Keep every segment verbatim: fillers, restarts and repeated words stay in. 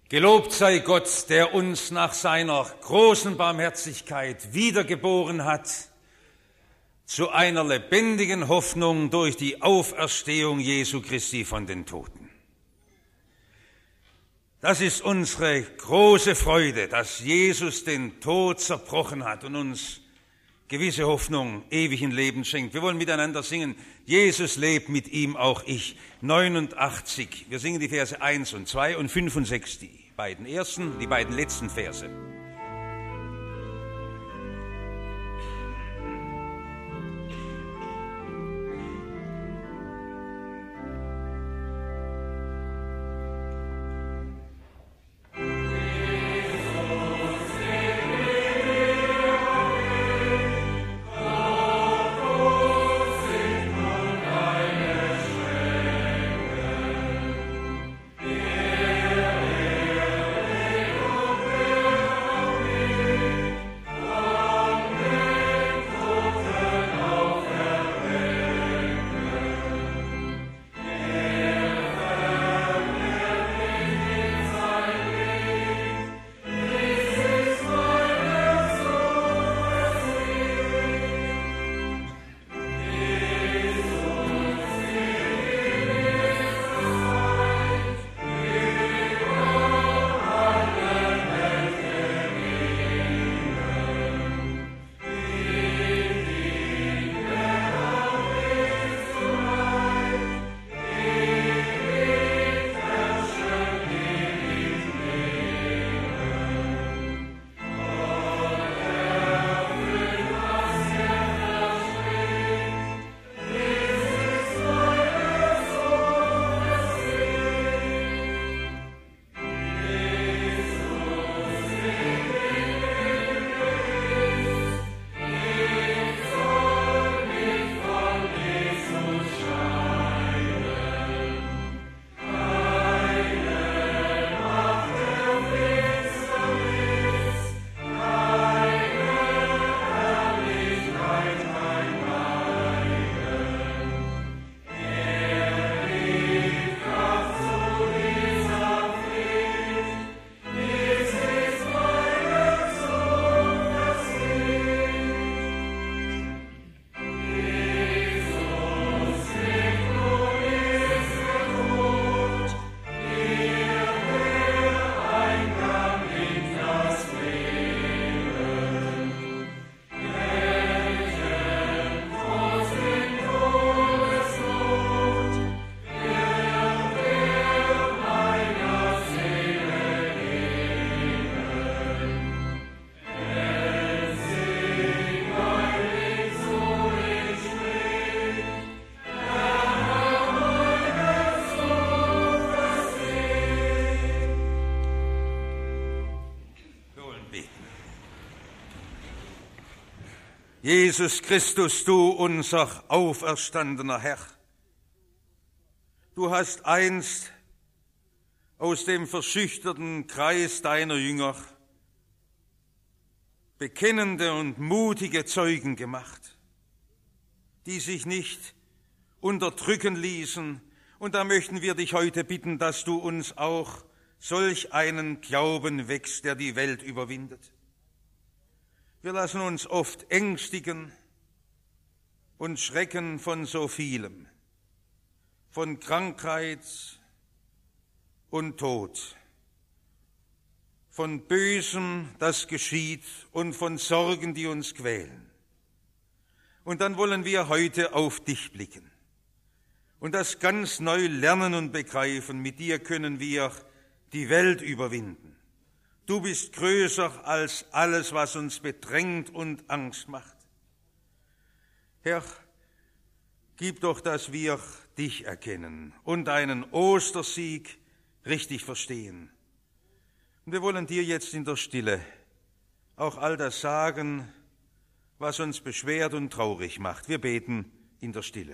Gelobt sei Gott, der uns nach seiner großen Barmherzigkeit wiedergeboren hat zu einer lebendigen Hoffnung durch die Auferstehung Jesu Christi von den Toten. Das ist unsere große Freude, dass Jesus den Tod zerbrochen hat und uns gewisse Hoffnung ewigen Leben schenkt. Wir wollen miteinander singen, Jesus lebt, mit ihm auch ich. neunundachtzig, wir singen die Verse eins und zwei und fünf und sechs, die beiden ersten, die beiden letzten Verse. Jesus Christus, du unser auferstandener Herr, du hast einst aus dem verschüchterten Kreis deiner Jünger bekennende und mutige Zeugen gemacht, die sich nicht unterdrücken ließen. Und da möchten wir dich heute bitten, dass du uns auch solch einen Glauben wächst, der die Welt überwindet. Wir lassen uns oft ängstigen und schrecken von so vielem, von Krankheit und Tod, von Bösem, das geschieht, und von Sorgen, die uns quälen. Und dann wollen wir heute auf dich blicken und das ganz neu lernen und begreifen. Mit dir können wir die Welt überwinden. Du bist größer als alles, was uns bedrängt und Angst macht. Herr, gib doch, dass wir dich erkennen und deinen Ostersieg richtig verstehen. Und wir wollen dir jetzt in der Stille auch all das sagen, was uns beschwert und traurig macht. Wir beten in der Stille.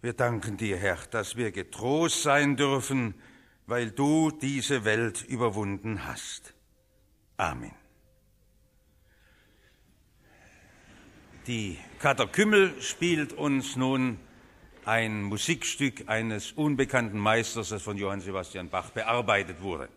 Wir danken dir, Herr, dass wir getrost sein dürfen, weil du diese Welt überwunden hast. Amen. Die Katerkümmel spielt uns nun ein Musikstück eines unbekannten Meisters, das von Johann Sebastian Bach bearbeitet wurde.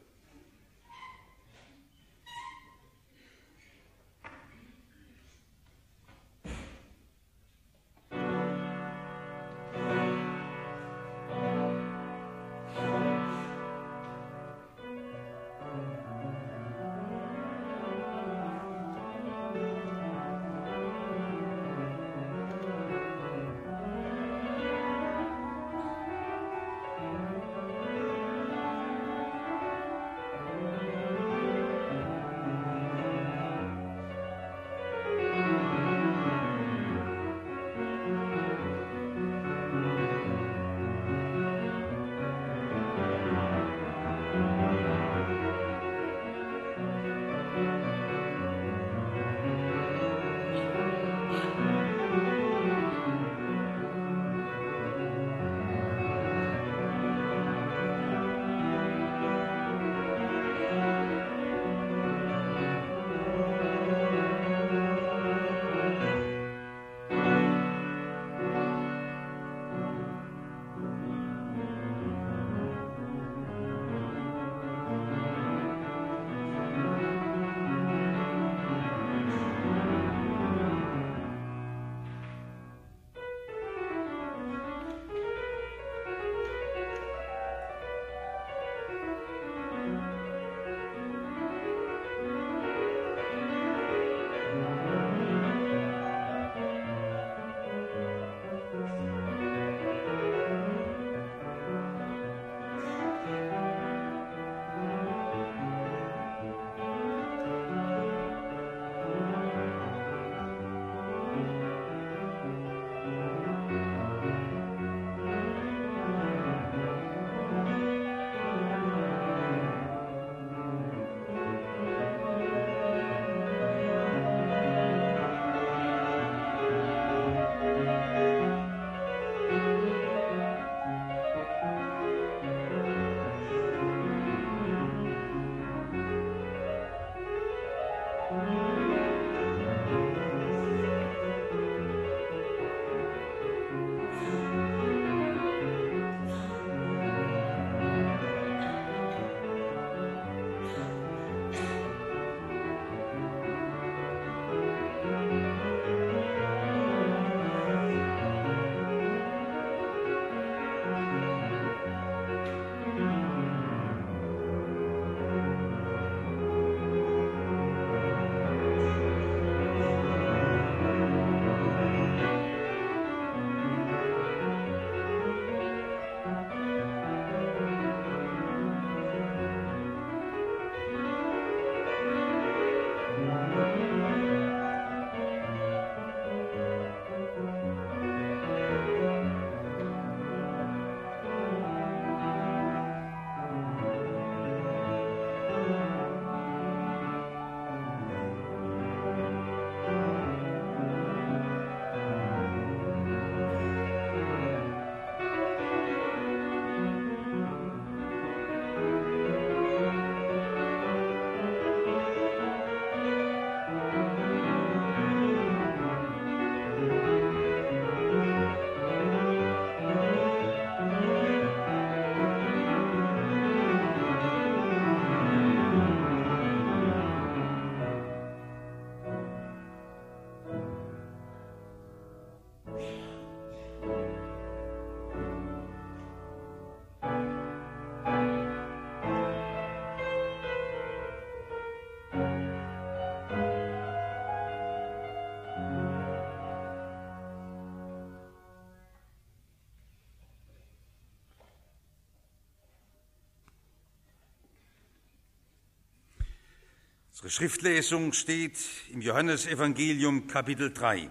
Unsere Schriftlesung steht im Johannesevangelium Kapitel drei.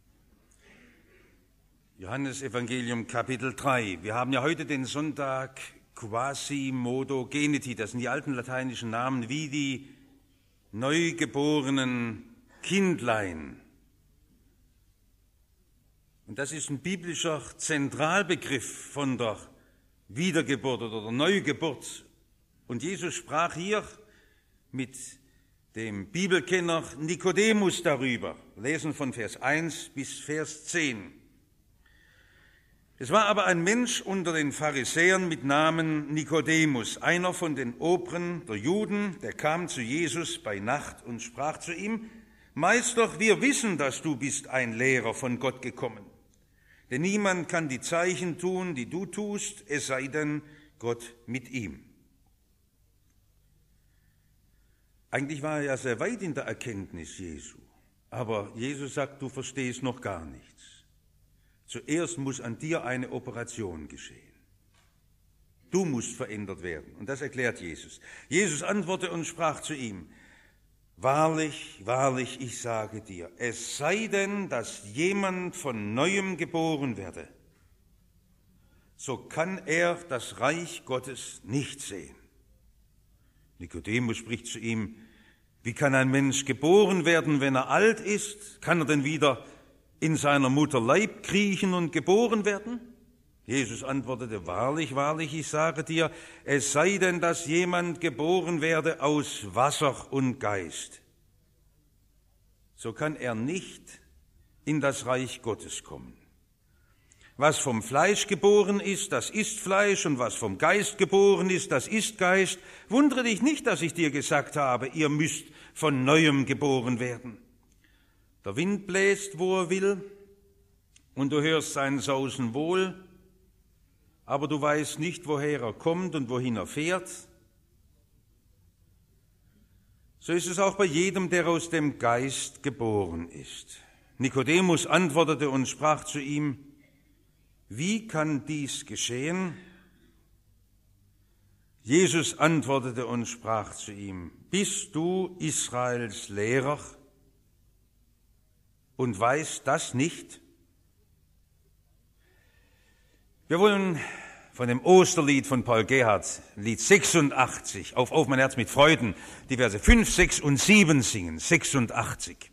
Johannesevangelium Kapitel drei. Wir haben ja heute den Sonntag Quasimodo Geniti. Das sind die alten lateinischen Namen wie die neugeborenen Kindlein. Und das ist ein biblischer Zentralbegriff von der Wiedergeburt oder der Neugeburt. Und Jesus sprach hier mit dem Bibelkenner Nikodemus darüber. Lesen von Vers eins bis Vers zehn. Es war aber ein Mensch unter den Pharisäern mit Namen Nikodemus, einer von den Oberen der Juden, der kam zu Jesus bei Nacht und sprach zu ihm: Meister, wir wissen, dass du bist ein Lehrer von Gott gekommen. Denn niemand kann die Zeichen tun, die du tust, es sei denn Gott mit ihm. Eigentlich war er ja sehr weit in der Erkenntnis Jesu. Aber Jesus sagt, du verstehst noch gar nichts. Zuerst muss an dir eine Operation geschehen. Du musst verändert werden. Und das erklärt Jesus. Jesus antwortete und sprach zu ihm: Wahrlich, wahrlich, ich sage dir, es sei denn, dass jemand von Neuem geboren werde, so kann er das Reich Gottes nicht sehen. Nikodemus spricht zu ihm: Wie kann ein Mensch geboren werden, wenn er alt ist? Kann er denn wieder in seiner Mutter Leib kriechen und geboren werden? Jesus antwortete: Wahrlich, wahrlich, ich sage dir, es sei denn, dass jemand geboren werde aus Wasser und Geist, so kann er nicht in das Reich Gottes kommen. Was vom Fleisch geboren ist, das ist Fleisch, und was vom Geist geboren ist, das ist Geist. Wundere dich nicht, dass ich dir gesagt habe, ihr müsst von Neuem geboren werden. Der Wind bläst, wo er will, und du hörst sein Sausen wohl, aber du weißt nicht, woher er kommt und wohin er fährt. So ist es auch bei jedem, der aus dem Geist geboren ist. Nikodemus antwortete und sprach zu ihm: Wie kann dies geschehen? Jesus antwortete und sprach zu ihm: Bist du Israels Lehrer und weißt das nicht? Wir wollen von dem Osterlied von Paul Gerhardt, Lied sechsundachtzig, auf, auf mein Herz mit Freuden, die Verse fünf, sechs und sieben singen. sechsundachtzig.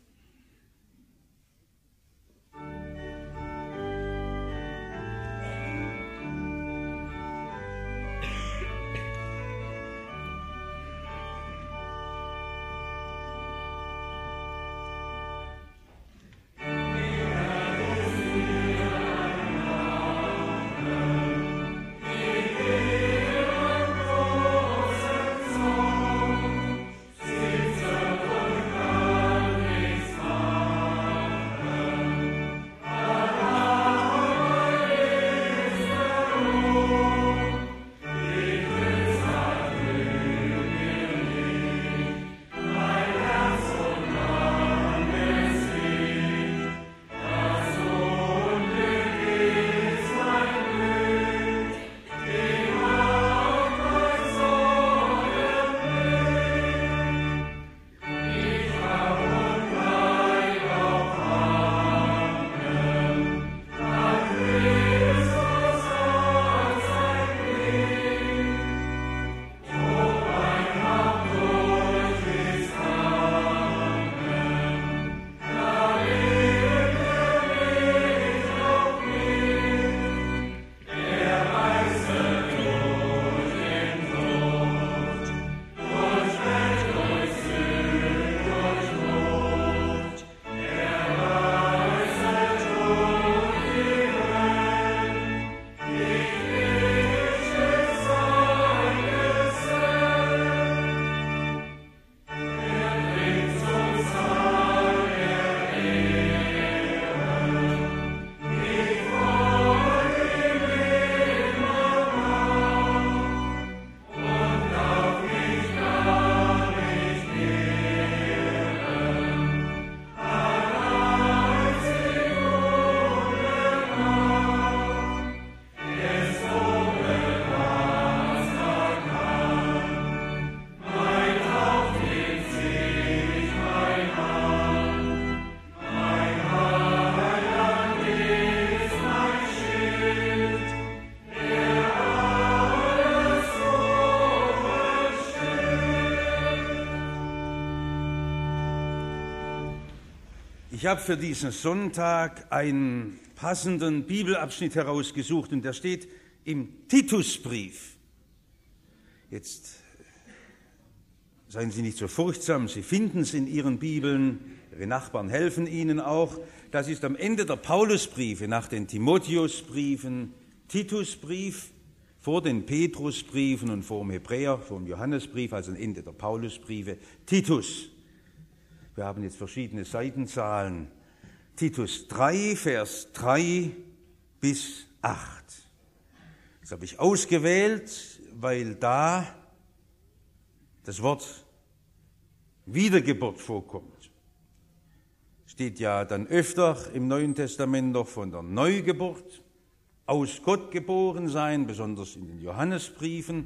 Ich habe für diesen Sonntag einen passenden Bibelabschnitt herausgesucht und der steht im Titusbrief. Jetzt seien Sie nicht so furchtsam, Sie finden es in Ihren Bibeln, Ihre Nachbarn helfen Ihnen auch. Das ist am Ende der Paulusbriefe, nach den Timotheusbriefen, Titusbrief, vor den Petrusbriefen und vor dem Hebräer, vor dem Johannesbrief, also am Ende der Paulusbriefe, Titus. Wir haben jetzt verschiedene Seitenzahlen. Titus drei, Vers drei bis acht. Das habe ich ausgewählt, weil da das Wort Wiedergeburt vorkommt. Steht ja dann öfter im Neuen Testament noch von der Neugeburt, aus Gott geboren sein, besonders in den Johannesbriefen.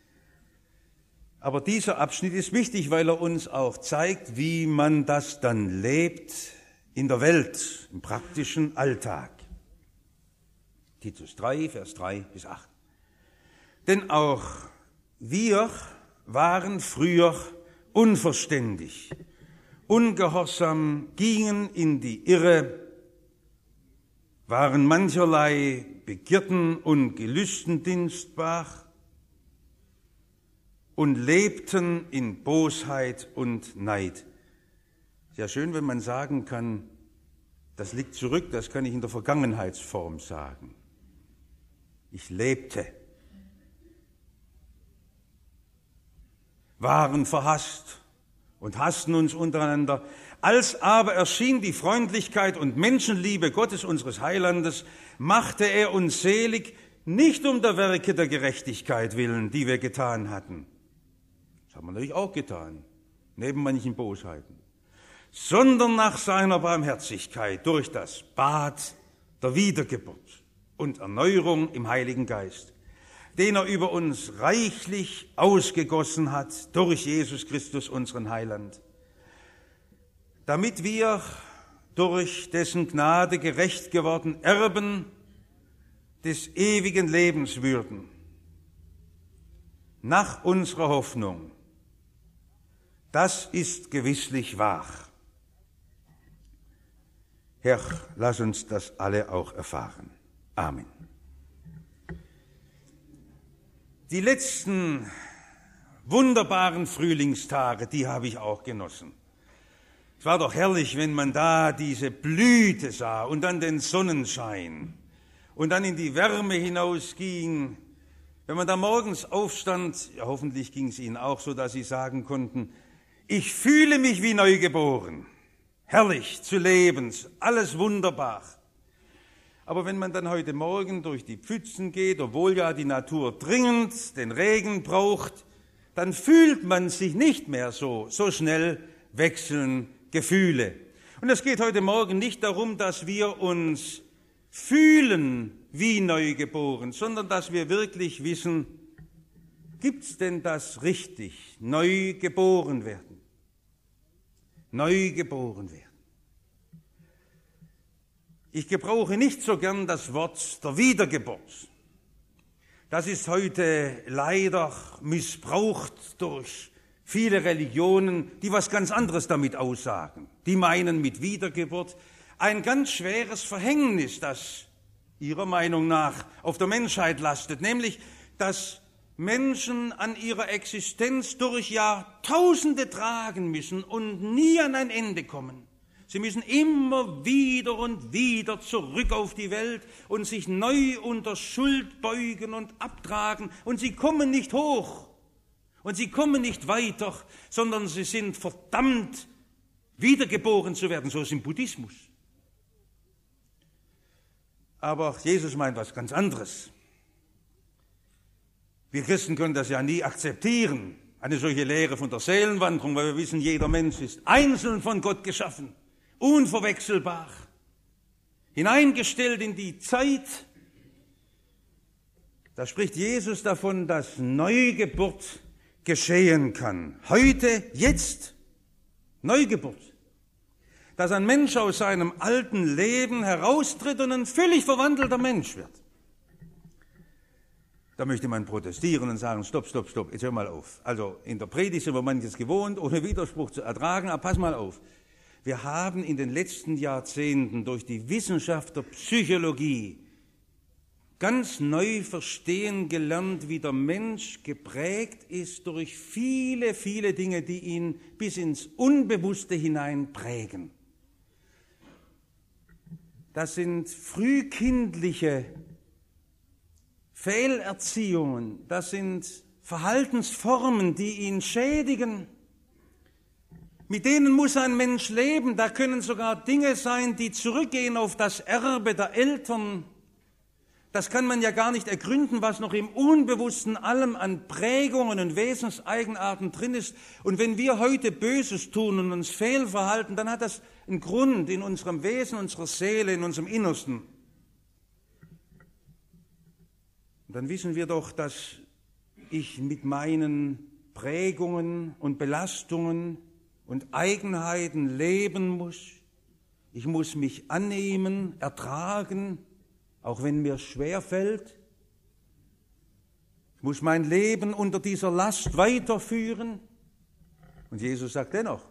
Aber dieser Abschnitt ist wichtig, weil er uns auch zeigt, wie man das dann lebt in der Welt, im praktischen Alltag. Titus drei, Vers drei bis acht. Denn auch wir waren früher unverständig, ungehorsam, gingen in die Irre, waren mancherlei Begierden und Gelüsten dienstbar und lebten in Bosheit und Neid. Sehr schön, wenn man sagen kann, das liegt zurück, das kann ich in der Vergangenheitsform sagen. Ich lebte. Waren verhasst und hassten uns untereinander. Als aber erschien die Freundlichkeit und Menschenliebe Gottes, unseres Heilandes, machte er uns selig, nicht um der Werke der Gerechtigkeit willen, die wir getan hatten. Das haben wir natürlich auch getan, neben manchen Bosheiten. Sondern nach seiner Barmherzigkeit durch das Bad der Wiedergeburt und Erneuerung im Heiligen Geist, den er über uns reichlich ausgegossen hat durch Jesus Christus, unseren Heiland, damit wir durch dessen Gnade gerecht geworden Erben des ewigen Lebens würden, nach unserer Hoffnung. Das ist gewisslich wahr. Herr, lass uns das alle auch erfahren. Amen. Die letzten wunderbaren Frühlingstage, die habe ich auch genossen. Es war doch herrlich, wenn man da diese Blüte sah und dann den Sonnenschein und dann in die Wärme hinausging. Wenn man da morgens aufstand, ja, hoffentlich ging es Ihnen auch so, dass Sie sagen konnten, ich fühle mich wie neugeboren. Herrlich zu leben, alles wunderbar. Aber wenn man dann heute Morgen durch die Pfützen geht, obwohl ja die Natur dringend den Regen braucht, dann fühlt man sich nicht mehr so. So schnell wechseln Gefühle. Und es geht heute Morgen nicht darum, dass wir uns fühlen wie neugeboren, sondern dass wir wirklich wissen, gibt's denn das richtig, neu geboren werden? Neu geboren werden. Ich gebrauche nicht so gern das Wort der Wiedergeburt. Das ist heute leider missbraucht durch viele Religionen, die was ganz anderes damit aussagen. Die meinen mit Wiedergeburt ein ganz schweres Verhängnis, das ihrer Meinung nach auf der Menschheit lastet, nämlich, dass Menschen an ihrer Existenz durch Jahrtausende tragen müssen und nie an ein Ende kommen. Sie müssen immer wieder und wieder zurück auf die Welt und sich neu unter Schuld beugen und abtragen. Und sie kommen nicht hoch und sie kommen nicht weiter, sondern sie sind verdammt, wiedergeboren zu werden. So ist im Buddhismus. Aber Jesus meint was ganz anderes. Wir Christen können das ja nie akzeptieren, eine solche Lehre von der Seelenwanderung, weil wir wissen, jeder Mensch ist einzeln von Gott geschaffen. Unverwechselbar, hineingestellt in die Zeit. Da spricht Jesus davon, dass Neugeburt geschehen kann. Heute, jetzt, Neugeburt. Dass ein Mensch aus seinem alten Leben heraustritt und ein völlig verwandelter Mensch wird. Da möchte man protestieren und sagen, stopp, stopp, stopp, jetzt hör mal auf. Also in der Predigt sind wir manches gewohnt, ohne Widerspruch zu ertragen, aber pass mal auf. Wir haben in den letzten Jahrzehnten durch die Wissenschaft der Psychologie ganz neu verstehen gelernt, wie der Mensch geprägt ist durch viele, viele Dinge, die ihn bis ins Unbewusste hinein prägen. Das sind frühkindliche Fehlerziehungen, das sind Verhaltensformen, die ihn schädigen. Mit denen muss ein Mensch leben. Da können sogar Dinge sein, die zurückgehen auf das Erbe der Eltern. Das kann man ja gar nicht ergründen, was noch im Unbewussten allem an Prägungen und Wesenseigenarten drin ist. Und wenn wir heute Böses tun und uns fehlverhalten, dann hat das einen Grund in unserem Wesen, unserer Seele, in unserem Innersten. Und dann wissen wir doch, dass ich mit meinen Prägungen und Belastungen und Eigenheiten leben muss. Ich muss mich annehmen, ertragen, auch wenn mir schwer fällt. Ich muss mein Leben unter dieser Last weiterführen. Und Jesus sagt dennoch,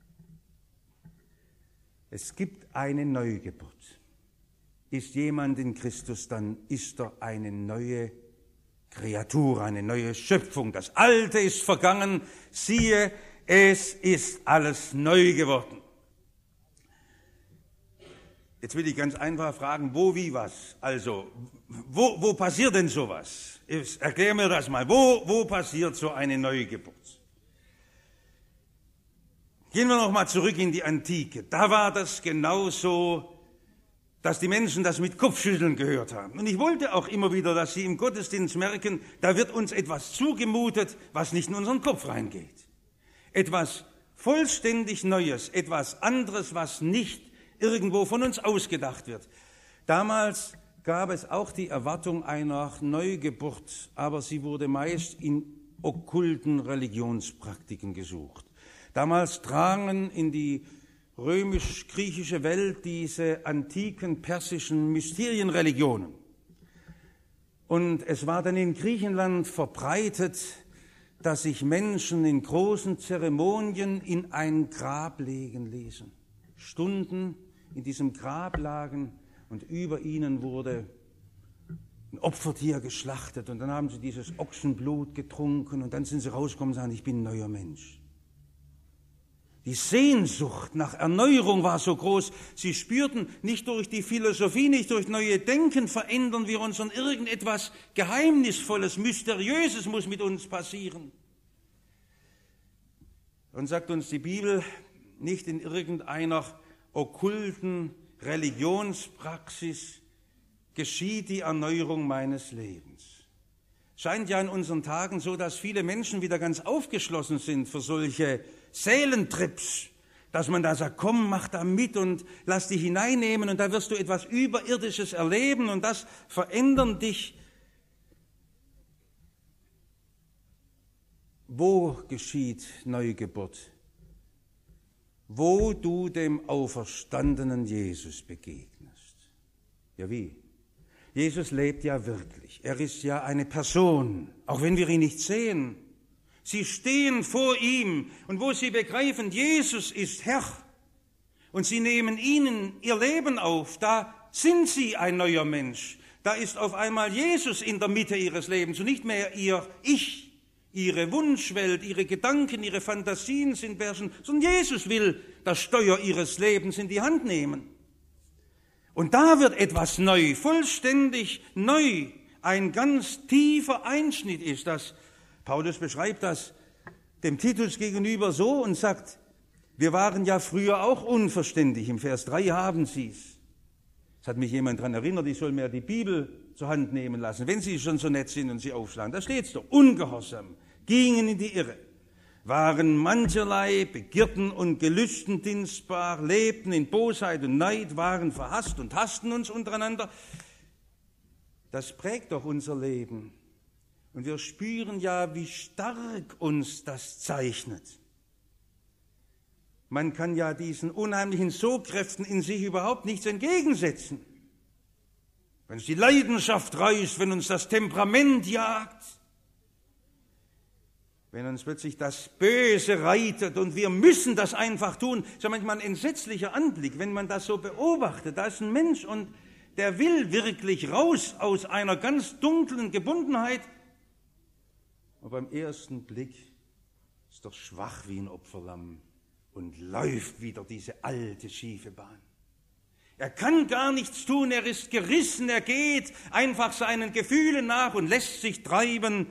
es gibt eine Neugeburt. Ist jemand in Christus, dann ist er eine neue Kreatur, eine neue Schöpfung. Das Alte ist vergangen, siehe, es ist alles neu geworden. Jetzt will ich ganz einfach fragen, wo, wie, was? Also, wo, wo passiert denn sowas? Erklär mir das mal. Wo, wo passiert so eine Neugeburt? Gehen wir noch mal zurück in die Antike. Da war das genauso, dass die Menschen das mit Kopfschütteln gehört haben. Und ich wollte auch immer wieder, dass sie im Gottesdienst merken, da wird uns etwas zugemutet, was nicht in unseren Kopf reingeht. Etwas vollständig Neues, etwas anderes, was nicht irgendwo von uns ausgedacht wird. Damals gab es auch die Erwartung einer Neugeburt, aber sie wurde meist in okkulten Religionspraktiken gesucht. Damals drangen in die römisch-griechische Welt diese antiken persischen Mysterienreligionen. Und es war dann in Griechenland verbreitet, dass sich Menschen in großen Zeremonien in ein Grab legen ließen. Stunden in diesem Grab lagen und über ihnen wurde ein Opfertier geschlachtet und dann haben sie dieses Ochsenblut getrunken und dann sind sie rausgekommen und sagen, ich bin ein neuer Mensch. Die Sehnsucht nach Erneuerung war so groß, sie spürten, nicht durch die Philosophie, nicht durch neue Denken verändern wir uns, sondern irgendetwas Geheimnisvolles, Mysteriöses muss mit uns passieren. Und sagt uns die Bibel, nicht in irgendeiner okkulten Religionspraxis geschieht die Erneuerung meines Lebens. Scheint ja in unseren Tagen so, dass viele Menschen wieder ganz aufgeschlossen sind für solche Seelentrips, dass man da sagt, komm, mach da mit und lass dich hineinnehmen und da wirst du etwas Überirdisches erleben und das verändern dich. Wo geschieht Neugeburt? Wo du dem auferstandenen Jesus begegnest. Ja, wie? Jesus lebt ja wirklich. Er ist ja eine Person, auch wenn wir ihn nicht sehen. Sie stehen vor ihm und wo sie begreifen, Jesus ist Herr und sie nehmen ihnen ihr Leben auf, da sind sie ein neuer Mensch. Da ist auf einmal Jesus in der Mitte ihres Lebens und nicht mehr ihr Ich. Ihre Wunschwelt, ihre Gedanken, ihre Fantasien sind beherrschen, sondern Jesus will das Steuer ihres Lebens in die Hand nehmen. Und da wird etwas neu, vollständig neu, ein ganz tiefer Einschnitt ist das. Paulus beschreibt das dem Titus gegenüber so und sagt, wir waren ja früher auch unverständig. Im Vers drei haben sie es. Es hat mich jemand daran erinnert, ich soll mir die Bibel zur Hand nehmen lassen, wenn Sie schon so nett sind und sie aufschlagen. Da steht es doch, ungehorsam, gingen in die Irre, waren mancherlei Begierden und Gelüsten dienstbar, lebten in Bosheit und Neid, waren verhasst und hassten uns untereinander. Das prägt doch unser Leben. Und wir spüren ja, wie stark uns das zeichnet. Man kann ja diesen unheimlichen Sogkräften in sich überhaupt nichts entgegensetzen. Wenn uns die Leidenschaft reißt, wenn uns das Temperament jagt, wenn uns plötzlich das Böse reitet und wir müssen das einfach tun, ist ja manchmal ein entsetzlicher Anblick, wenn man das so beobachtet. Da ist ein Mensch und der will wirklich raus aus einer ganz dunklen Gebundenheit. Und beim ersten Blick ist er schwach wie ein Opferlamm und läuft wieder diese alte, schiefe Bahn. Er kann gar nichts tun, er ist gerissen, er geht einfach seinen Gefühlen nach und lässt sich treiben,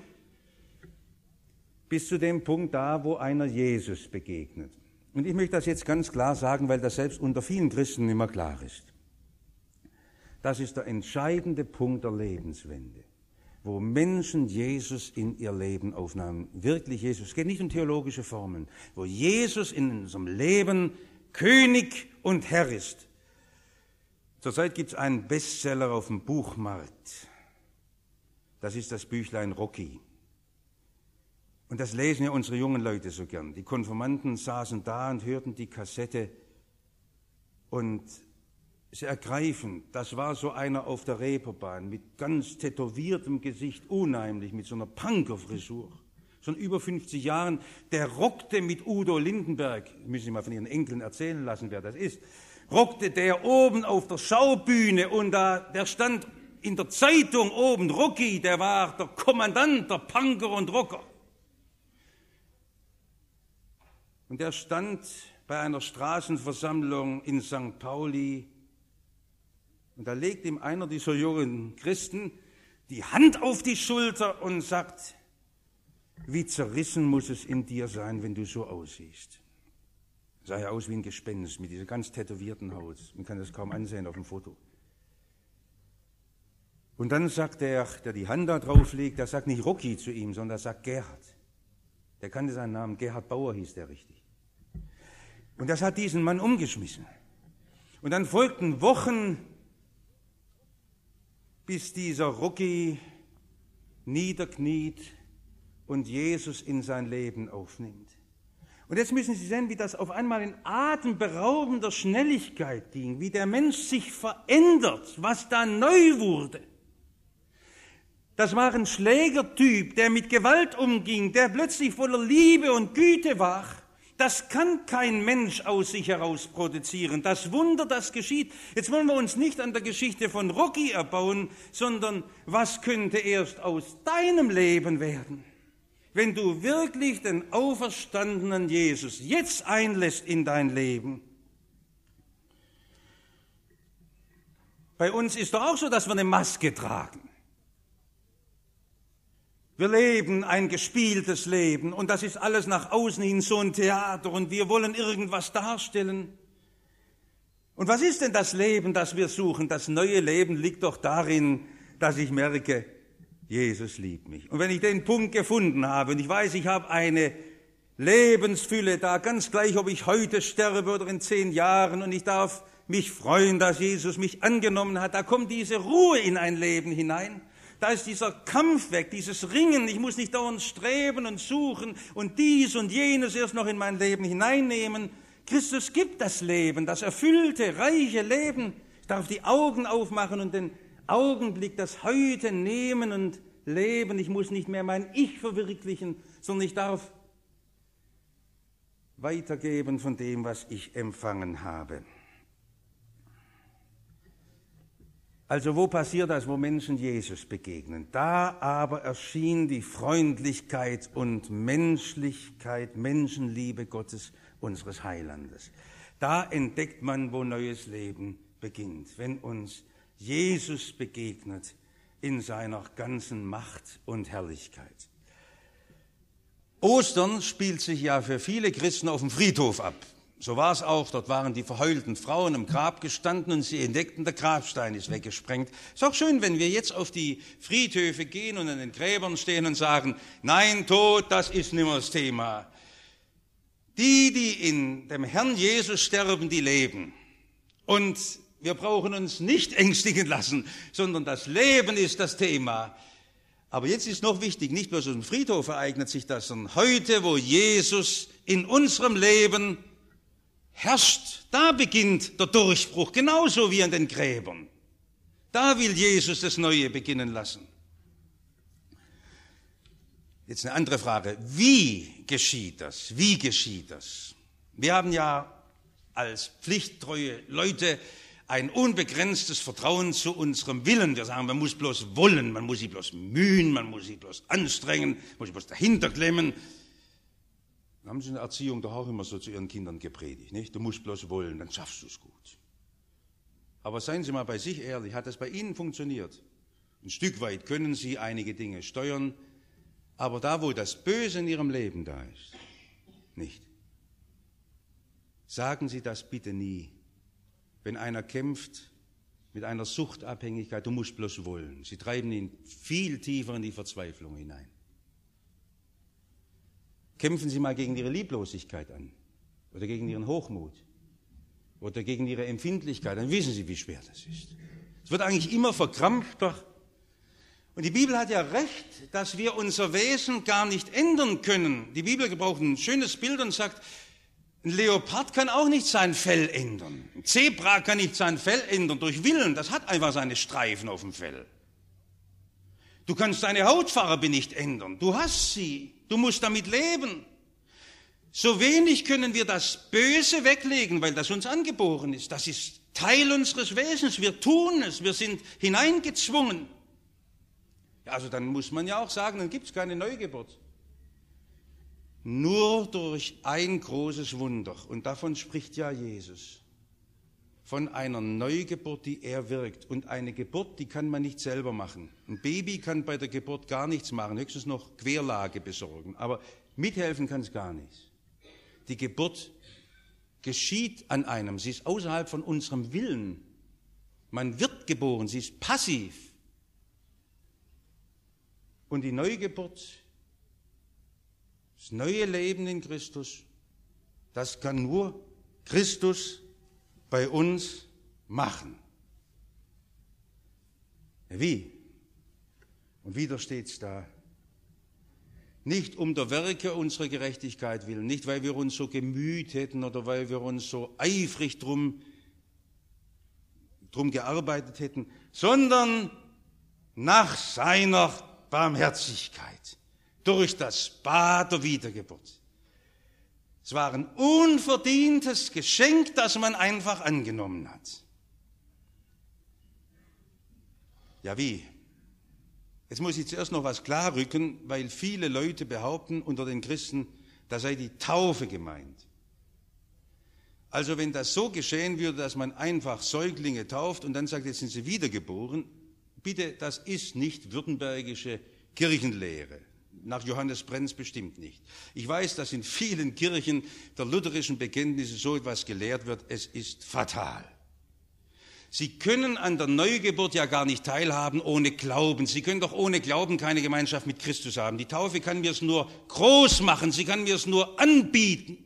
bis zu dem Punkt da, wo einer Jesus begegnet. Und ich möchte das jetzt ganz klar sagen, weil das selbst unter vielen Christen nicht mehr klar ist. Das ist der entscheidende Punkt der Lebenswende, wo Menschen Jesus in ihr Leben aufnahmen. Wirklich Jesus. Es geht nicht um theologische Formeln. Wo Jesus in unserem Leben König und Herr ist. Zurzeit gibt es einen Bestseller auf dem Buchmarkt. Das ist das Büchlein Rocky. Und das lesen ja unsere jungen Leute so gern. Die Konfirmanden saßen da und hörten die Kassette und sie ergreifen. Das war so einer auf der Reeperbahn mit ganz tätowiertem Gesicht, unheimlich, mit so einer Punkerfrisur. Schon über fünfzig Jahren, der rockte mit Udo Lindenberg, müssen Sie mal von Ihren Enkeln erzählen lassen, wer das ist, rockte der oben auf der Schaubühne und da, der stand in der Zeitung oben, Rocky, der war der Kommandant der Punker und Rocker. Und er stand bei einer Straßenversammlung in Sankt Pauli und da legt ihm einer dieser jungen Christen die Hand auf die Schulter und sagt, wie zerrissen muss es in dir sein, wenn du so aussiehst. Sah ja aus wie ein Gespenst mit dieser ganz tätowierten Haut. Man kann das kaum ansehen auf dem Foto. Und dann sagt der, der die Hand da drauf legt, der sagt nicht Rocky zu ihm, sondern der sagt Gerhard. Der kannte seinen Namen, Gerhard Bauer hieß der richtig. Und das hat diesen Mann umgeschmissen. Und dann folgten Wochen, bis dieser Rocky niederkniet und Jesus in sein Leben aufnimmt. Und jetzt müssen Sie sehen, wie das auf einmal in atemberaubender Schnelligkeit ging, wie der Mensch sich verändert, was da neu wurde. Das war ein Schlägertyp, der mit Gewalt umging, der plötzlich voller Liebe und Güte war. Das kann kein Mensch aus sich heraus produzieren. Das Wunder, das geschieht. Jetzt wollen wir uns nicht an der Geschichte von Rocky erbauen, sondern was könnte erst aus deinem Leben werden, wenn du wirklich den auferstandenen Jesus jetzt einlässt in dein Leben. Bei uns ist doch auch so, dass wir eine Maske tragen. Wir leben ein gespieltes Leben und das ist alles nach außen hin so ein Theater und wir wollen irgendwas darstellen. Und was ist denn das Leben, das wir suchen? Das neue Leben liegt doch darin, dass ich merke, Jesus liebt mich. Und wenn ich den Punkt gefunden habe und ich weiß, ich habe eine Lebensfülle da, ganz gleich, ob ich heute sterbe oder in zehn Jahren und ich darf mich freuen, dass Jesus mich angenommen hat, da kommt diese Ruhe in ein Leben hinein. Da ist dieser Kampf weg, dieses Ringen. Ich muss nicht dauernd streben und suchen und dies und jenes erst noch in mein Leben hineinnehmen. Christus gibt das Leben, das erfüllte, reiche Leben. Ich darf die Augen aufmachen und den Augenblick, das Heute nehmen und leben. Ich muss nicht mehr mein Ich verwirklichen, sondern ich darf weitergeben von dem, was ich empfangen habe. Also wo passiert das, wo Menschen Jesus begegnen? Da aber erschien die Freundlichkeit und Menschlichkeit, Menschenliebe Gottes, unseres Heilandes. Da entdeckt man, wo neues Leben beginnt, wenn uns Jesus begegnet in seiner ganzen Macht und Herrlichkeit. Ostern spielt sich ja für viele Christen auf dem Friedhof ab. So war es auch, dort waren die verheulten Frauen im Grab gestanden und sie entdeckten, der Grabstein ist weggesprengt. Ist auch schön, wenn wir jetzt auf die Friedhöfe gehen und an den Gräbern stehen und sagen, nein, Tod, das ist nicht mehr das Thema. Die, die in dem Herrn Jesus sterben, die leben. Und wir brauchen uns nicht ängstigen lassen, sondern das Leben ist das Thema. Aber jetzt ist noch wichtig, nicht bloß auf dem Friedhof ereignet sich das, sondern heute, wo Jesus in unserem Leben herrscht, da beginnt der Durchbruch, genauso wie an den Gräbern. Da will Jesus das Neue beginnen lassen. Jetzt eine andere Frage. Wie geschieht das? Wie geschieht das? Wir haben ja als pflichttreue Leute ein unbegrenztes Vertrauen zu unserem Willen. Wir sagen, man muss bloß wollen, man muss sich bloß mühen, man muss sich bloß anstrengen, man muss sich bloß dahinter klemmen. Da haben Sie in der Erziehung doch auch immer so zu Ihren Kindern gepredigt, nicht? Du musst bloß wollen, dann schaffst du es gut. Aber seien Sie mal bei sich ehrlich, hat das bei Ihnen funktioniert? Ein Stück weit können Sie einige Dinge steuern, aber da, wo das Böse in Ihrem Leben da ist, nicht. Sagen Sie das bitte nie. Wenn einer kämpft mit einer Suchtabhängigkeit, du musst bloß wollen. Sie treiben ihn viel tiefer in die Verzweiflung hinein. Kämpfen Sie mal gegen Ihre Lieblosigkeit an oder gegen Ihren Hochmut oder gegen Ihre Empfindlichkeit, dann wissen Sie, wie schwer das ist. Es wird eigentlich immer verkrampfter. Und die Bibel hat ja recht, dass wir unser Wesen gar nicht ändern können. Die Bibel gebraucht ein schönes Bild und sagt, ein Leopard kann auch nicht sein Fell ändern. Ein Zebra kann nicht sein Fell ändern durch Willen. Das hat einfach seine Streifen auf dem Fell. Du kannst deine Hautfarbe nicht ändern. Du hast sie. Du musst damit leben. So wenig können wir das Böse weglegen, weil das uns angeboren ist. Das ist Teil unseres Wesens. Wir tun es. Wir sind hineingezwungen. Ja, also dann muss man ja auch sagen, dann gibt es keine Neugeburt. Nur durch ein großes Wunder, und davon spricht ja Jesus, von einer Neugeburt, die er wirkt. Und eine Geburt, die kann man nicht selber machen. Ein Baby kann bei der Geburt gar nichts machen, höchstens noch Querlage besorgen, aber mithelfen kann es gar nicht. Die Geburt geschieht an einem, sie ist außerhalb von unserem Willen. Man wird geboren, sie ist passiv. Und die Neugeburt, das neue Leben in Christus, das kann nur Christus bei uns machen. Wie? Und wieder steht es da. Nicht um der Werke unserer Gerechtigkeit willen, nicht weil wir uns so gemüht hätten oder weil wir uns so eifrig drum, drum gearbeitet hätten, sondern nach seiner Barmherzigkeit, durch das Bad der Wiedergeburt. Es war ein unverdientes Geschenk, das man einfach angenommen hat. Ja, wie? Jetzt muss ich zuerst noch was klarrücken, weil viele Leute behaupten unter den Christen, da sei die Taufe gemeint. Also wenn das so geschehen würde, dass man einfach Säuglinge tauft und dann sagt, jetzt sind sie wiedergeboren, bitte, das ist nicht württembergische Kirchenlehre. Nach Johannes Brenz bestimmt nicht. Ich weiß, dass in vielen Kirchen der lutherischen Bekenntnisse so etwas gelehrt wird. Es ist fatal. Sie können an der Neugeburt ja gar nicht teilhaben ohne Glauben. Sie können doch ohne Glauben keine Gemeinschaft mit Christus haben. Die Taufe kann mir es nur groß machen. Sie kann mir es nur anbieten.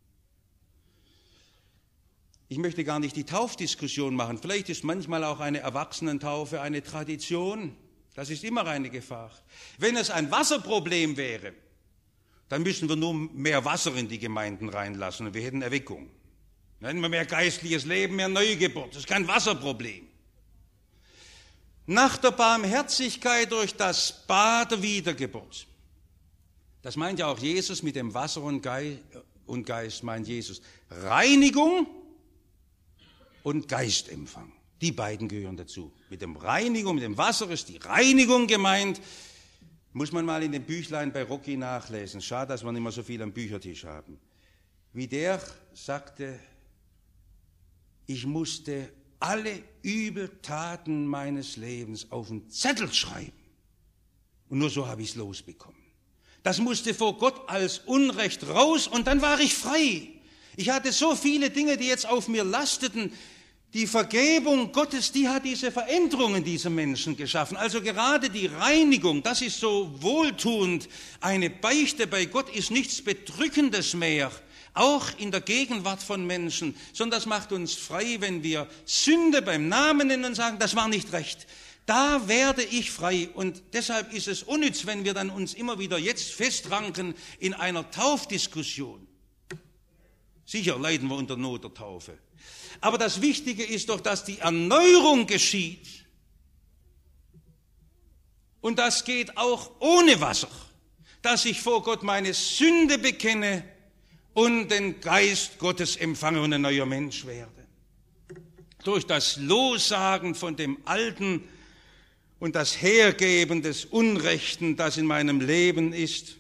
Ich möchte gar nicht die Taufdiskussion machen. Vielleicht ist manchmal auch eine Erwachsenentaufe eine Tradition. Das ist immer eine Gefahr. Wenn es ein Wasserproblem wäre, dann müssen wir nur mehr Wasser in die Gemeinden reinlassen und wir hätten Erweckung. Dann hätten wir mehr geistliches Leben, mehr Neugeburt. Das ist kein Wasserproblem. Nach der Barmherzigkeit durch das Bad der Wiedergeburt. Das meint ja auch Jesus mit dem Wasser und Geist, und Geist meint Jesus. Reinigung und Geistempfang. Die beiden gehören dazu. Mit dem Reinigung, mit dem Wasser ist die Reinigung gemeint. Muss man mal in den Büchlein bei Rocky nachlesen. Schade, dass wir nicht mehr so viel am Büchertisch haben. Wie der sagte, ich musste alle Übeltaten meines Lebens auf einen Zettel schreiben. Und nur so habe ich es losbekommen. Das musste vor Gott als Unrecht raus und dann war ich frei. Ich hatte so viele Dinge, die jetzt auf mir lasteten. Die Vergebung Gottes, die hat diese Veränderungen dieser Menschen geschaffen. Also gerade die Reinigung, das ist so wohltuend. Eine Beichte bei Gott ist nichts Bedrückendes mehr, auch in der Gegenwart von Menschen, sondern das macht uns frei, wenn wir Sünde beim Namen nennen und sagen, das war nicht recht. Da werde ich frei und deshalb ist es unnütz, wenn wir dann uns immer wieder jetzt festranken in einer Taufdiskussion. Sicher leiden wir unter Not der Taufe. Aber das Wichtige ist doch, dass die Erneuerung geschieht. Und das geht auch ohne Wasser. dass ich vor Gott meine Sünde bekenne und den Geist Gottes empfange und ein neuer Mensch werde. Durch das Lossagen von dem Alten und das Hergeben des Unrechten, das in meinem Leben ist.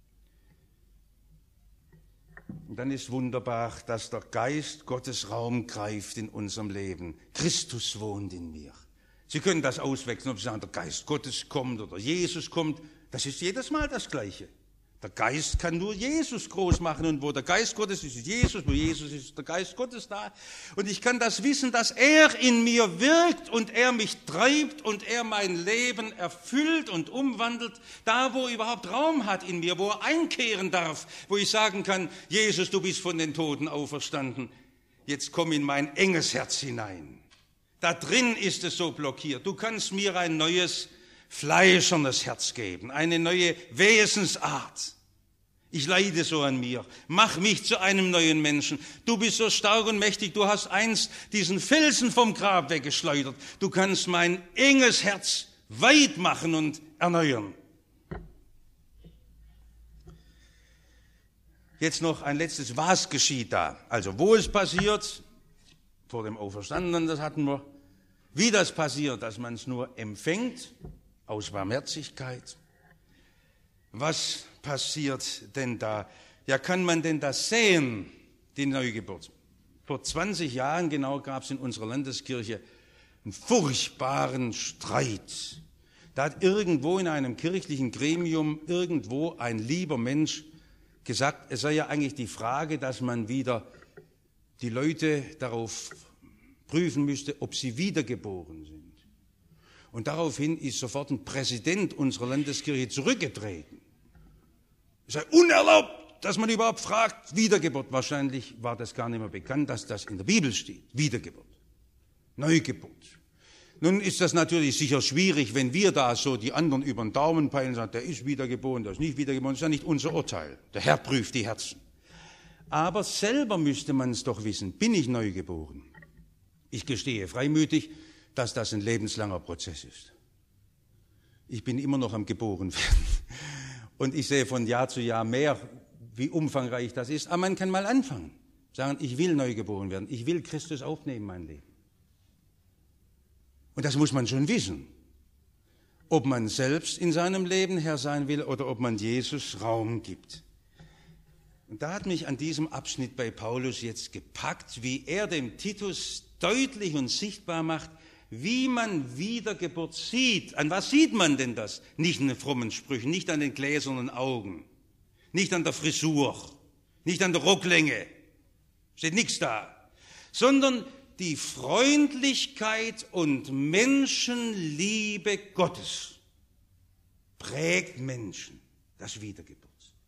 Und dann ist wunderbar, dass der Geist Gottes Raum greift in unserem Leben. Christus wohnt in mir. Sie können das auswechseln, ob Sie sagen, der Geist Gottes kommt oder Jesus kommt. Das ist jedes Mal das Gleiche. Der Geist kann nur Jesus groß machen und wo der Geist Gottes ist, ist Jesus, wo Jesus ist, ist der Geist Gottes da. Und ich kann das wissen, dass er in mir wirkt und er mich treibt und er mein Leben erfüllt und umwandelt, da wo überhaupt Raum hat in mir, wo er einkehren darf, wo ich sagen kann, Jesus, du bist von den Toten auferstanden, jetzt komm in mein enges Herz hinein. Da drin ist es so blockiert. Du kannst mir ein neues, fleischernes Herz geben, eine neue Wesensart. Ich leide so an mir. Mach mich zu einem neuen Menschen. Du bist so stark und mächtig. Du hast einst diesen Felsen vom Grab weggeschleudert. Du kannst mein enges Herz weit machen und erneuern. Jetzt noch ein letztes. Was geschieht da? Also, wo es passiert, vor dem Auferstandenen, das hatten wir. Wie das passiert, dass man es nur empfängt, aus Barmherzigkeit. Was passiert denn da? Ja, kann man denn das sehen, die Neugeburt? Vor zwanzig Jahren genau gab es in unserer Landeskirche einen furchtbaren Streit. Da hat irgendwo in einem kirchlichen Gremium irgendwo ein lieber Mensch gesagt, es sei ja eigentlich die Frage, dass man wieder die Leute darauf prüfen müsste, ob sie wiedergeboren sind. Und daraufhin ist sofort ein Präsident unserer Landeskirche zurückgetreten. Es sei unerlaubt, dass man überhaupt fragt, Wiedergeburt. Wahrscheinlich war das gar nicht mehr bekannt, dass das in der Bibel steht. Wiedergeburt, Neugeburt. Nun ist das natürlich sicher schwierig, wenn wir da so die anderen über den Daumen peilen und sagen, der ist wiedergeboren, der ist nicht wiedergeboren. Das ist ja nicht unser Urteil. Der Herr prüft die Herzen. Aber selber müsste man es doch wissen, bin ich neugeboren? Ich gestehe freimütig, dass das ein lebenslanger Prozess ist. Ich bin immer noch am geboren werden. Und ich sehe von Jahr zu Jahr mehr, wie umfangreich das ist. Aber man kann mal anfangen. Sagen, ich will neu geboren werden. Ich will Christus aufnehmen in mein Leben. Und das muss man schon wissen. Ob man selbst in seinem Leben Herr sein will oder ob man Jesus Raum gibt. Und da hat mich an diesem Abschnitt bei Paulus jetzt gepackt, wie er dem Titus deutlich und sichtbar macht, wie man Wiedergeburt sieht. An was sieht man denn das? Nicht an den frommen Sprüchen, nicht an den gläsernen Augen, nicht an der Frisur, nicht an der Rocklänge, steht nichts da, sondern die Freundlichkeit und Menschenliebe Gottes prägt Menschen, das Wiedergeburt.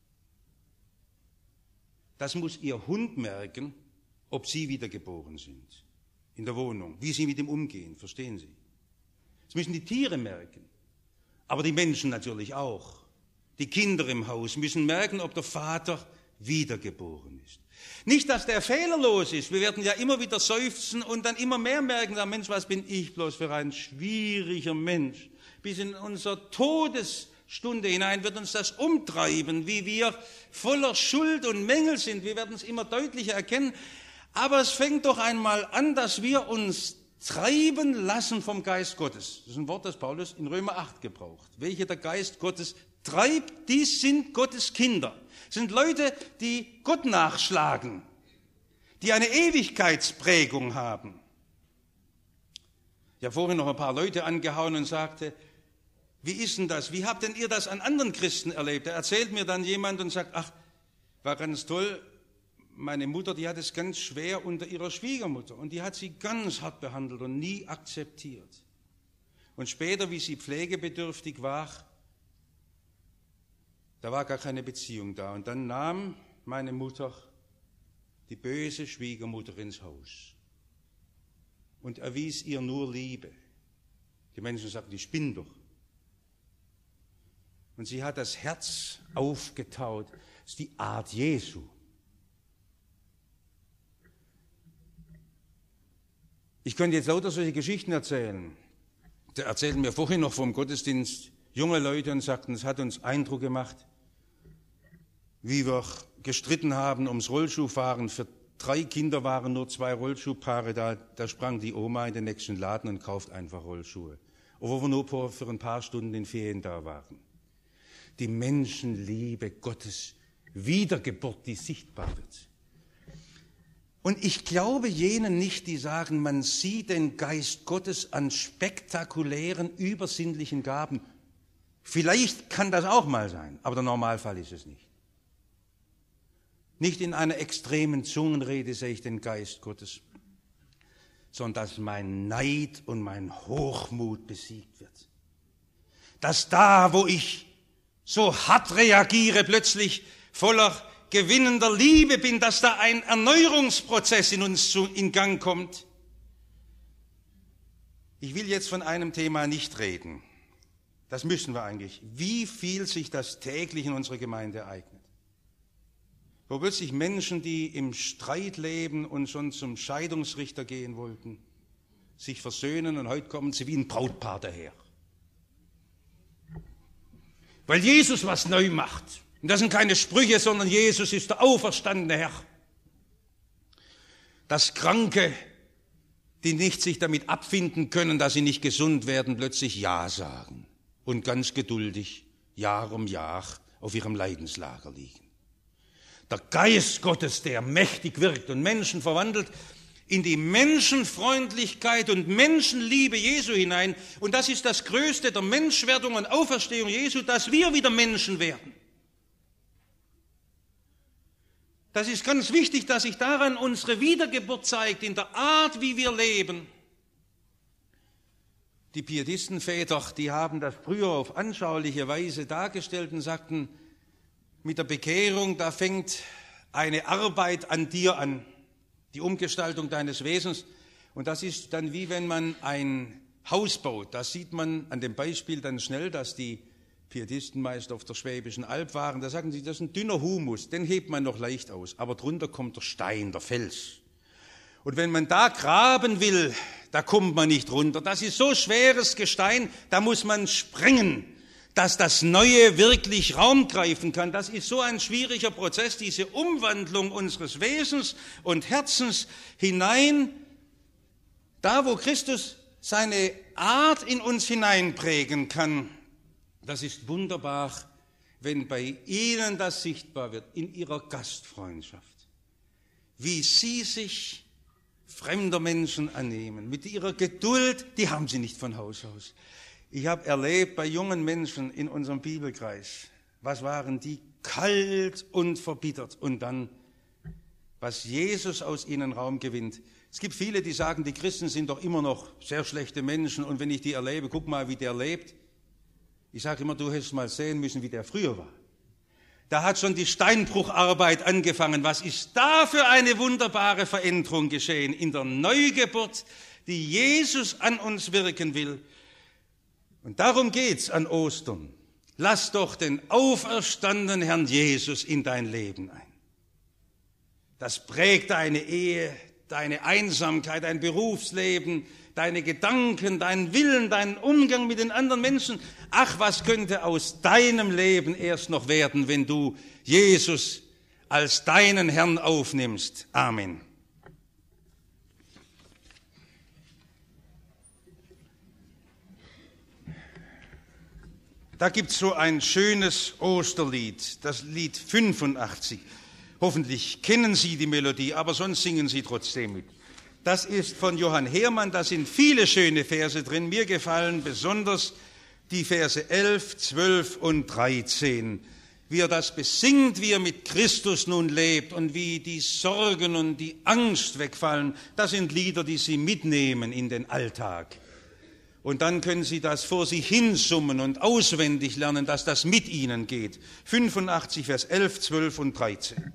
Das muss Ihr Hund merken, ob Sie wiedergeboren sind. In der Wohnung, wie sie mit ihm umgehen, verstehen Sie? Das müssen die Tiere merken, aber die Menschen natürlich auch. Die Kinder im Haus müssen merken, ob der Vater wiedergeboren ist. Nicht, dass der fehlerlos ist. Wir werden ja immer wieder seufzen und dann immer mehr merken, sagen, Mensch, was bin ich bloß für ein schwieriger Mensch. Bis in unsere Todesstunde hinein wird uns das umtreiben, wie wir voller Schuld und Mängel sind. Wir werden es immer deutlicher erkennen. Aber es fängt doch einmal an, dass wir uns treiben lassen vom Geist Gottes. Das ist ein Wort, das Paulus in Römer acht gebraucht. Welche der Geist Gottes treibt, die sind Gottes Kinder. Das sind Leute, die Gott nachschlagen, die eine Ewigkeitsprägung haben. Ich habe vorhin noch ein paar Leute angehauen und sagte, wie ist denn das? Wie habt denn ihr das an anderen Christen erlebt? Da erzählt mir dann jemand und sagt, ach, war ganz toll, meine Mutter, die hat es ganz schwer unter ihrer Schwiegermutter und die hat sie ganz hart behandelt und nie akzeptiert. Und später, wie sie pflegebedürftig war, da war gar keine Beziehung da. Und dann nahm meine Mutter die böse Schwiegermutter ins Haus und erwies ihr nur Liebe. Die Menschen sagten, die spinnt doch. Und sie hat das Herz aufgetaut. Das ist die Art Jesu. Ich könnte jetzt lauter solche Geschichten erzählen. Da erzählten mir vorhin noch vom Gottesdienst junge Leute und sagten, es hat uns Eindruck gemacht, wie wir gestritten haben ums Rollschuhfahren. Für drei Kinder waren nur zwei Rollschuhpaare da. Da sprang die Oma in den nächsten Laden und kauft einfach Rollschuhe. Obwohl wir nur für ein paar Stunden in Ferien da waren. Die Menschenliebe Gottes, Wiedergeburt, die sichtbar wird. Und ich glaube jenen nicht, die sagen, man sieht den Geist Gottes an spektakulären, übersinnlichen Gaben. Vielleicht kann das auch mal sein, aber der Normalfall ist es nicht. Nicht in einer extremen Zungenrede sehe ich den Geist Gottes, sondern dass mein Neid und mein Hochmut besiegt wird. Dass da, wo ich so hart reagiere, plötzlich voller gewinnender Liebe bin, dass da ein Erneuerungsprozess in uns in Gang kommt. Ich will jetzt von einem Thema nicht reden. Das müssen wir eigentlich. Wie viel sich das täglich in unserer Gemeinde ereignet. Wo plötzlich Menschen, die im Streit leben und schon zum Scheidungsrichter gehen wollten, sich versöhnen und heute kommen sie wie ein Brautpaar daher. Weil Jesus was neu macht. Und das sind keine Sprüche, sondern Jesus ist der auferstandene Herr. Dass Kranke, die nicht sich damit abfinden können, dass sie nicht gesund werden, plötzlich Ja sagen und ganz geduldig Jahr um Jahr auf ihrem Leidenslager liegen. Der Geist Gottes, der mächtig wirkt und Menschen verwandelt, in die Menschenfreundlichkeit und Menschenliebe Jesu hinein. Und das ist das Größte der Menschwerdung und Auferstehung Jesu, dass wir wieder Menschen werden. Das ist ganz wichtig, dass sich daran unsere Wiedergeburt zeigt, in der Art, wie wir leben. Die Pietistenväter, die haben das früher auf anschauliche Weise dargestellt und sagten, mit der Bekehrung, da fängt eine Arbeit an dir an, die Umgestaltung deines Wesens. Und das ist dann wie wenn man ein Haus baut. Da sieht man an dem Beispiel dann schnell, dass die Pietisten meist auf der Schwäbischen Alb waren. Da sagen sie, das ist ein dünner Humus, den hebt man noch leicht aus. Aber drunter kommt der Stein, der Fels. Und wenn man da graben will, da kommt man nicht runter. Das ist so schweres Gestein, da muss man sprengen, dass das Neue wirklich Raum greifen kann. Das ist so ein schwieriger Prozess, diese Umwandlung unseres Wesens und Herzens hinein, da wo Christus seine Art in uns hineinprägen kann. Das ist wunderbar, wenn bei Ihnen das sichtbar wird, in Ihrer Gastfreundschaft, wie Sie sich fremder Menschen annehmen, mit Ihrer Geduld, die haben Sie nicht von Haus aus. Ich habe erlebt bei jungen Menschen in unserem Bibelkreis, was waren die kalt und verbittert und dann, was Jesus aus ihnen Raum gewinnt. Es gibt viele, die sagen, die Christen sind doch immer noch sehr schlechte Menschen und wenn ich die erlebe, guck mal, wie der lebt. Ich sage immer, du hättest mal sehen müssen, wie der früher war. Da hat schon die Steinbrucharbeit angefangen. Was ist da für eine wunderbare Veränderung geschehen in der Neugeburt, die Jesus an uns wirken will. Und darum geht's an Ostern. Lass doch den auferstandenen Herrn Jesus in dein Leben ein. Das prägt deine Ehe, deine Einsamkeit, dein Berufsleben, deine Gedanken, deinen Willen, deinen Umgang mit den anderen Menschen. Ach, was könnte aus deinem Leben erst noch werden, wenn du Jesus als deinen Herrn aufnimmst. Amen. Da gibt es so ein schönes Osterlied, das Lied fünfundachtzig. Hoffentlich kennen Sie die Melodie, aber sonst singen Sie trotzdem mit. Das ist von Johann Heermann, da sind viele schöne Verse drin. Mir gefallen besonders die Verse elf, zwölf und dreizehn. Wie er das besingt, wie er mit Christus nun lebt und wie die Sorgen und die Angst wegfallen. Das sind Lieder, die Sie mitnehmen in den Alltag. Und dann können Sie das vor sich hinsummen und auswendig lernen, dass das mit Ihnen geht. fünfundachtzig, Vers elf, zwölf und dreizehn.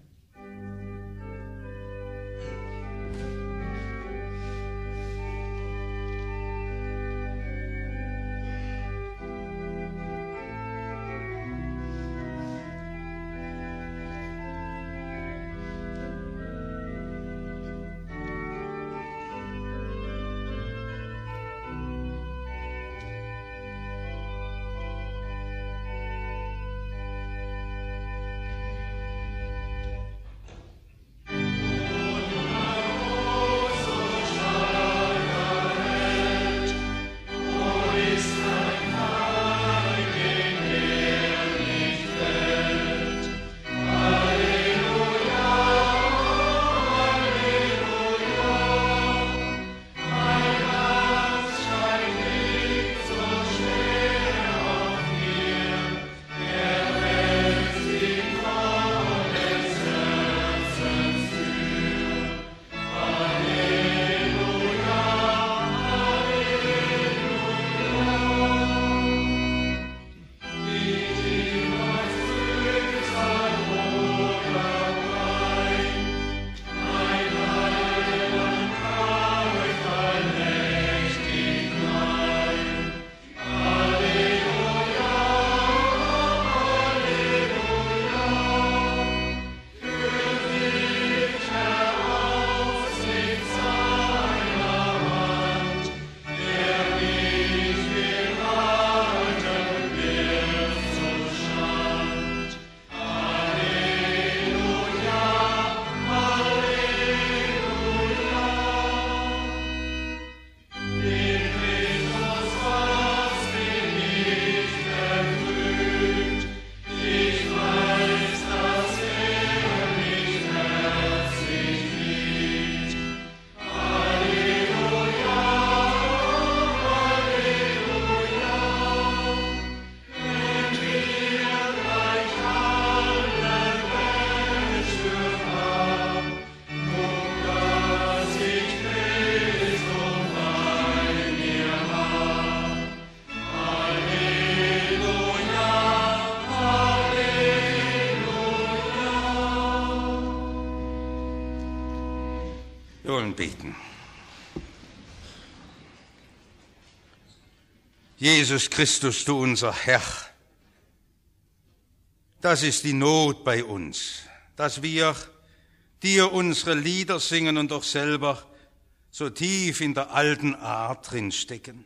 wollen beten. Jesus Christus, du unser Herr, das ist die Not bei uns, dass wir dir unsere Lieder singen und doch selber so tief in der alten Art drinstecken.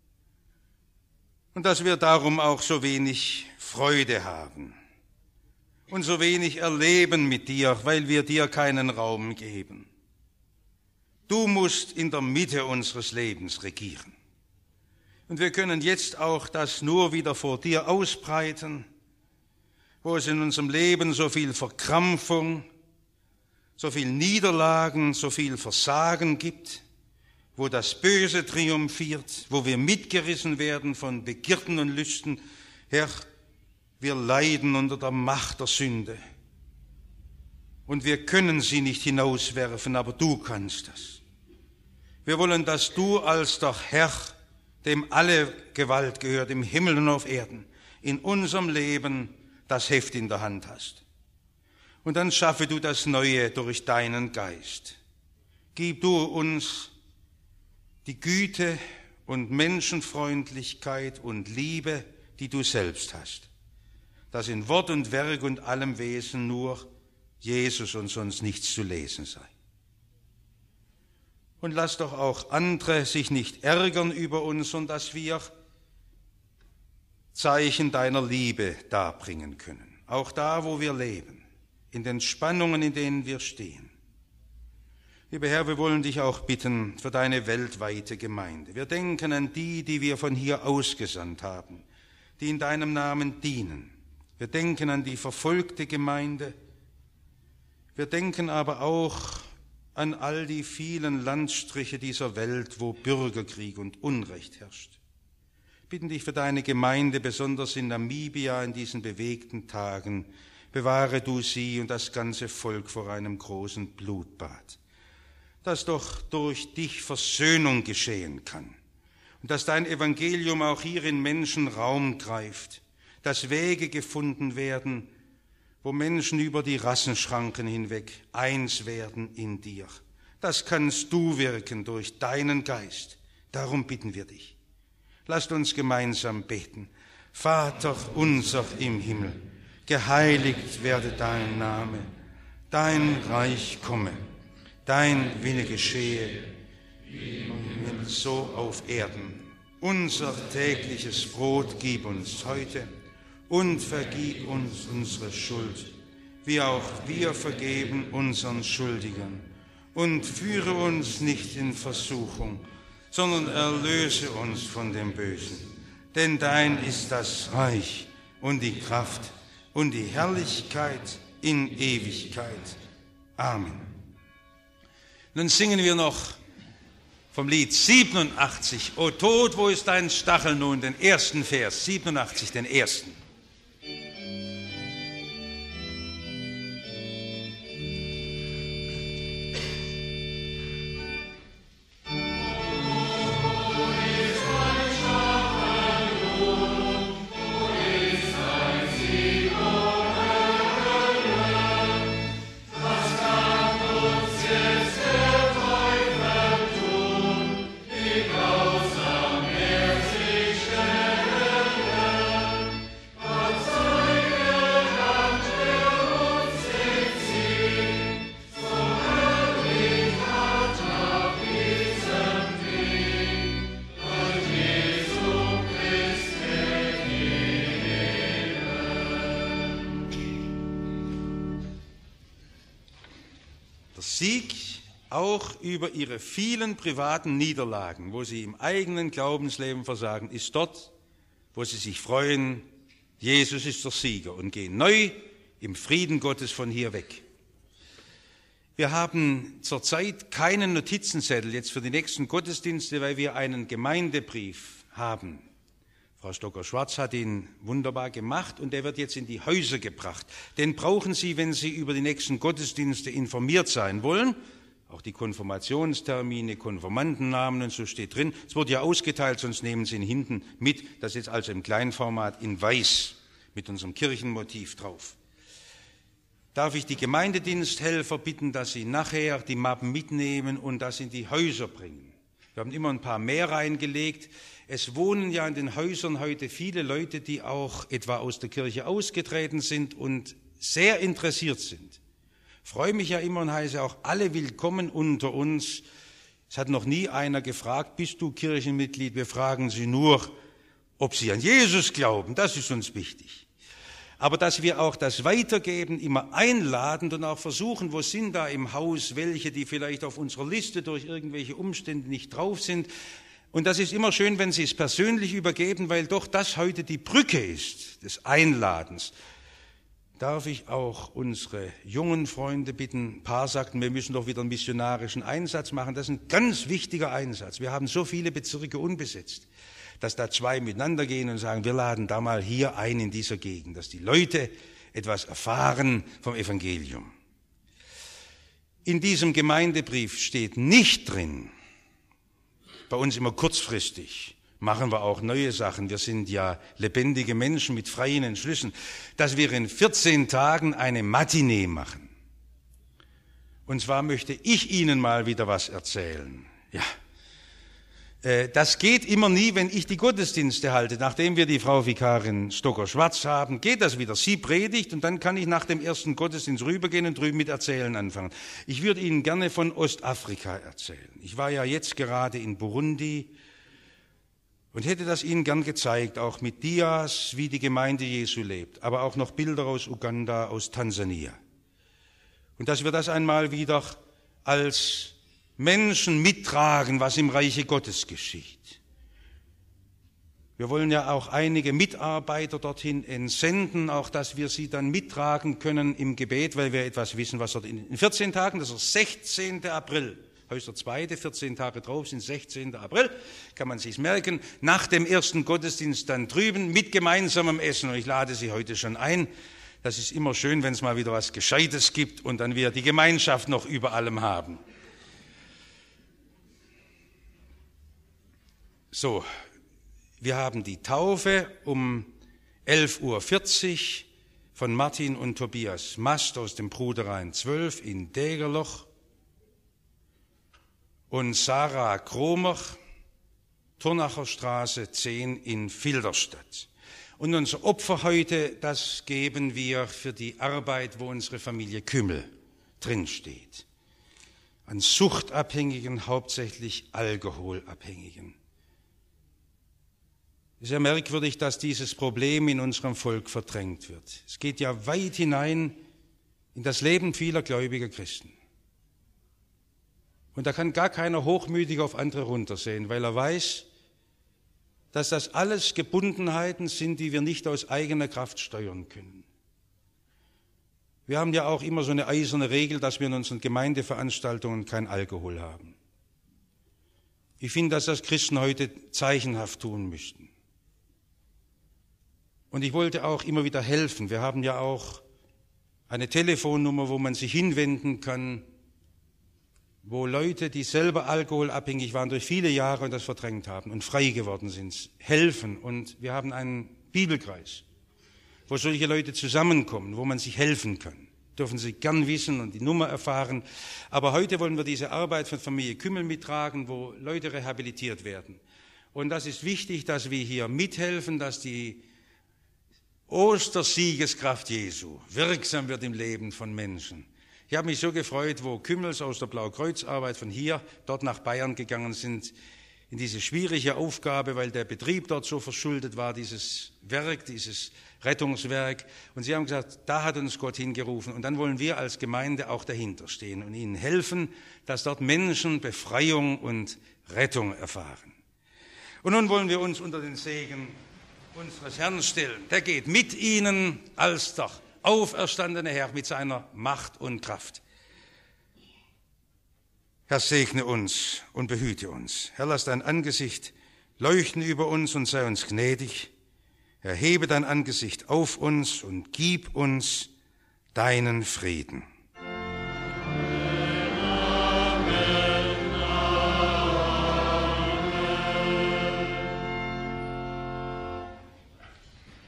Und dass wir darum auch so wenig Freude haben und so wenig erleben mit dir, weil wir dir keinen Raum geben. Du musst in der Mitte unseres Lebens regieren. Und wir können jetzt auch das nur wieder vor dir ausbreiten, wo es in unserem Leben so viel Verkrampfung, so viel Niederlagen, so viel Versagen gibt, wo das Böse triumphiert, wo wir mitgerissen werden von Begierden und Lüsten. Herr, wir leiden unter der Macht der Sünde. Und wir können sie nicht hinauswerfen, aber du kannst das. Wir wollen, dass du als der Herr, dem alle Gewalt gehört, im Himmel und auf Erden, in unserem Leben das Heft in der Hand hast. Und dann schaffe du das Neue durch deinen Geist. Gib du uns die Güte und Menschenfreundlichkeit und Liebe, die du selbst hast, dass in Wort und Werk und allem Wesen nur Jesus und sonst nichts zu lesen sei. Und lass doch auch andere sich nicht ärgern über uns, sondern dass wir Zeichen deiner Liebe darbringen können, auch da, wo wir leben, in den Spannungen, in denen wir stehen. Lieber Herr, wir wollen dich auch bitten für deine weltweite Gemeinde. Wir denken an die, die wir von hier ausgesandt haben, die in deinem Namen dienen. Wir denken an die verfolgte Gemeinde. Wir denken aber auch an all die vielen Landstriche dieser Welt, wo Bürgerkrieg und Unrecht herrscht. Bitten dich für deine Gemeinde, besonders in Namibia in diesen bewegten Tagen. Bewahre du sie und das ganze Volk vor einem großen Blutbad. Dass doch durch dich Versöhnung geschehen kann und dass dein Evangelium auch hier in Menschen Raum greift, dass Wege gefunden werden, wo Menschen über die Rassenschranken hinweg eins werden in dir. Das kannst du wirken durch deinen Geist. Darum bitten wir dich. Lasst uns gemeinsam beten. Vater unser im Himmel, geheiligt werde dein Name, dein Reich komme, dein Wille geschehe, wie im Himmel so auf Erden. Unser tägliches Brot gib uns heute und vergib uns unsere Schuld, wie auch wir vergeben unseren Schuldigern. Und führe uns nicht in Versuchung, sondern erlöse uns von dem Bösen. Denn dein ist das Reich und die Kraft und die Herrlichkeit in Ewigkeit. Amen. Nun singen wir noch vom Lied siebenundachtzig, O Tod, wo ist dein Stachel nun, den ersten Vers, siebenundachtzig, den ersten. Sieg auch über ihre vielen privaten Niederlagen, wo sie im eigenen Glaubensleben versagen, ist dort, wo sie sich freuen, Jesus ist der Sieger und gehen neu im Frieden Gottes von hier weg. Wir haben zurzeit keinen Notizenzettel jetzt für die nächsten Gottesdienste, weil wir einen Gemeindebrief haben. Frau Stocker-Schwarz hat ihn wunderbar gemacht und der wird jetzt in die Häuser gebracht. Den brauchen Sie, wenn Sie über die nächsten Gottesdienste informiert sein wollen. Auch die Konfirmationstermine, Konfirmandennamen und so steht drin. Es wurde ja ausgeteilt, sonst nehmen Sie ihn hinten mit. Das ist jetzt also im Kleinformat in weiß mit unserem Kirchenmotiv drauf. darf ich die Gemeindediensthelfer bitten, dass sie nachher die Mappen mitnehmen und das in die Häuser bringen. Wir haben immer ein paar mehr reingelegt. Es wohnen ja in den Häusern heute viele Leute, die auch etwa aus der Kirche ausgetreten sind und sehr interessiert sind. Ich freue mich ja immer und heiße auch alle willkommen unter uns. Es hat noch nie einer gefragt, bist du Kirchenmitglied? Wir fragen sie nur, ob sie an Jesus glauben. Das ist uns wichtig. Aber dass wir auch das Weitergeben immer einladend und auch versuchen, wo sind da im Haus welche, die vielleicht auf unserer Liste durch irgendwelche Umstände nicht drauf sind. Und das ist immer schön, wenn Sie es persönlich übergeben, weil doch das heute die Brücke ist des Einladens. Darf ich auch unsere jungen Freunde bitten? Ein paar sagten, wir müssen doch wieder einen missionarischen Einsatz machen. Das ist ein ganz wichtiger Einsatz. Wir haben so viele Bezirke unbesetzt, dass da zwei miteinander gehen und sagen, wir laden da mal hier ein in dieser Gegend, dass die Leute etwas erfahren vom Evangelium. In diesem Gemeindebrief steht nicht drin, bei uns immer kurzfristig, machen wir auch neue Sachen, wir sind ja lebendige Menschen mit freien Entschlüssen, dass wir in vierzehn Tagen eine Matinee machen. Und zwar möchte ich Ihnen mal wieder was erzählen. Ja. Das geht immer nie, wenn ich die Gottesdienste halte. Nachdem wir die Frau Vikarin Stocker-Schwarz haben, geht das wieder. Sie predigt und dann kann ich nach dem ersten Gottesdienst rübergehen und drüben mit Erzählen anfangen. Ich würde Ihnen gerne von Ostafrika erzählen. Ich war ja jetzt gerade in Burundi und hätte das Ihnen gern gezeigt, auch mit Dias, wie die Gemeinde Jesu lebt, aber auch noch Bilder aus Uganda, aus Tansania. Und dass wir das einmal wieder als Menschen mittragen, was im Reiche Gottes geschieht. Wir wollen ja auch einige Mitarbeiter dorthin entsenden, auch dass wir sie dann mittragen können im Gebet, weil wir etwas wissen, was dort in vierzehn Tagen, das ist der sechzehnten April, heute ist der zweite, vierzehn Tage drauf sind sechzehnten April, kann man sich's merken, nach dem ersten Gottesdienst dann drüben mit gemeinsamem Essen. Und ich lade Sie heute schon ein. Das ist immer schön, wenn es mal wieder was Gescheites gibt und dann wir die Gemeinschaft noch über allem haben. So, wir haben die Taufe um elf Uhr vierzig von Martin und Tobias Mast aus dem Bruderein zwölf in Degerloch und Sarah Kromer, Turnacher Straße zehn in Filderstadt. Und unser Opfer heute, das geben wir für die Arbeit, wo unsere Familie Kümmel drinsteht. An Suchtabhängigen, hauptsächlich Alkoholabhängigen. Es ist ja merkwürdig, dass dieses Problem in unserem Volk verdrängt wird. Es geht ja weit hinein in das Leben vieler gläubiger Christen. Und da kann gar keiner hochmütig auf andere runtersehen, weil er weiß, dass das alles Gebundenheiten sind, die wir nicht aus eigener Kraft steuern können. Wir haben ja auch immer so eine eiserne Regel, dass wir in unseren Gemeindeveranstaltungen kein Alkohol haben. Ich finde, dass das Christen heute zeichenhaft tun müssten. Und ich wollte auch immer wieder helfen. Wir haben ja auch eine Telefonnummer, wo man sich hinwenden kann, wo Leute, die selber alkoholabhängig waren durch viele Jahre und das verdrängt haben und frei geworden sind, helfen. Und wir haben einen Bibelkreis, wo solche Leute zusammenkommen, wo man sich helfen kann. Dürfen Sie gern wissen und die Nummer erfahren. Aber heute wollen wir diese Arbeit von Familie Kümmel mittragen, wo Leute rehabilitiert werden. Und das ist wichtig, dass wir hier mithelfen, dass die Ostersiegeskraft Jesu wirksam wird im Leben von Menschen. Ich habe mich so gefreut, wo Kümmels aus der Blaukreuzarbeit von hier dort nach Bayern gegangen sind, in diese schwierige Aufgabe, weil der Betrieb dort so verschuldet war, dieses Werk, dieses Rettungswerk. Und sie haben gesagt, da hat uns Gott hingerufen. Und dann wollen wir als Gemeinde auch dahinter stehen und ihnen helfen, dass dort Menschen Befreiung und Rettung erfahren. Und nun wollen wir uns unter den Segen unseres Herrn stellen. Der geht mit ihnen als der auferstandene Herr mit seiner Macht und Kraft. Herr, segne uns und behüte uns. Herr, lass dein Angesicht leuchten über uns und sei uns gnädig. Erhebe dein Angesicht auf uns und gib uns deinen Frieden.